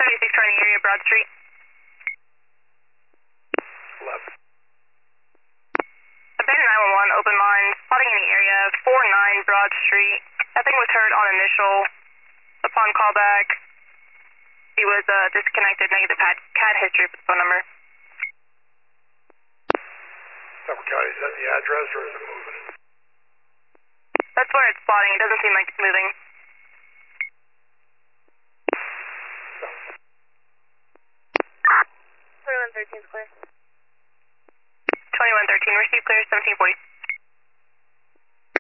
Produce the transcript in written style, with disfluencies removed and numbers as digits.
7620 area, Broad Street. Left. Abandoned 911, open line, spotting in the area, 49 Broad Street. Nothing was heard on initial. Upon callback, he was disconnected, negative CAD history for the phone number. Suffolk County, is that the address or is it moving? That's where it's spotting. It doesn't seem like it's moving. 2113 is clear. 2113, receive clear, 1740.